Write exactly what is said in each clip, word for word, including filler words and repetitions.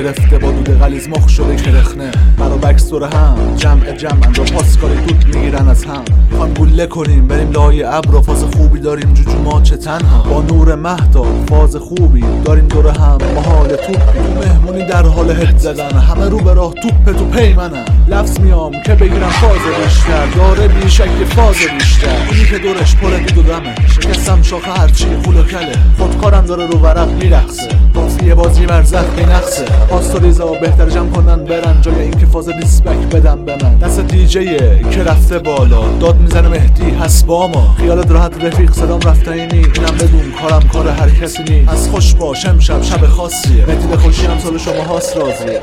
گرفته با دود غلیظ مخ شده کرخنه. برا بکس دور هم جمع جمعن با پاسکاری دود میگیرن از هم. خوایم گوله کنیم بریم لای ابر و فاز خوبی داریم جوجو ما چه تنها. با نور مهتاب فاز خوبی داریم دور هم با حال توپی. مهمونی در حال هد زدن همه رو به راه توپ تو پی منن. لفظ میام که بگیرم فاز بیشتر داره بیشک فاز بیشتر. اونی که دورش پره دود و دمه شکستم شاخه هرچی خول و کله. خودکارم داره رو ورق میرقصه بازی بازی مرزق بینقصه. پاستوریزا بهتر جمع کنن برن جای این که فاز دیسبک بدم به من. دست دیجیه که رفته بالا داد میزنه مهدی هست با ما. خیالت راحت رفیق صدام رفته اینی اینم بدون کارم کار هر کسی نی. از خوش باش امشب شب خاصیه مهدی به خوشی هم سال شما هاست راضیه.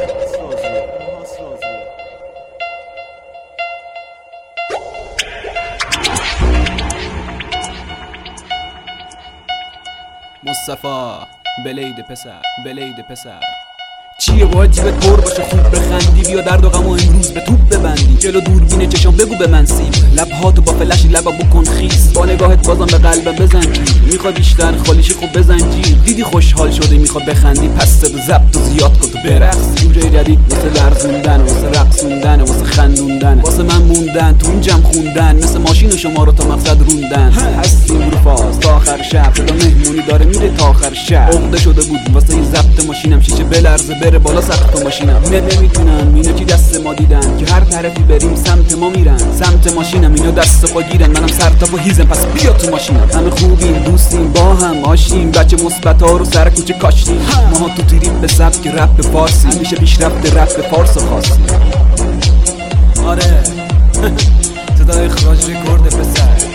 مصطفی بلید پسر بلید پسر چیه باید جیبت پر باشه خوب بخندی. بیا درد و غمو امروز به توپ ببندی. جلو دوربین چشام بگو به من سیب. لبهاتو با فلش لبا بکن خیس. با نگاهت بازم به قلبم بزن گیر. میخوای بیشتر خالیشی خوب بزن جیر. دیدی خوشحال شدی میخوای بخندی پس صدا ضبط و زیاد کن تو برقص. جوجه جدید واسه لرزوندن واسه رقصوندن واسه خندوندن واسه من موندن تو این جمع خوندن مثل ماشین و شما رو تا مقصد روندن. هستیم رو فاز تا آخر شب صدا مهمونی داره میره تا آخر شب. عقده شده بود واسه این ضبط ماشینم شیشه بلرزه بره بالا سقف ماشینم. اینا نمیتونن اینا چی دست ما دیدن که هر طرفی بریم سمت ما میرن. سمت ماشینم اینا دست پا گیرن منم سر تا پا هیزم پس بیا تو ماشینم. همه خوبیم دوستیم با هم آشتیم بچه مثبتا رو سر کوچه کاشتیم. ماها تو تیریم به سبک رپ فارسی همیشه پیشرفت رپ فارس خواستیم. آره صدای اخراج رکورد پسر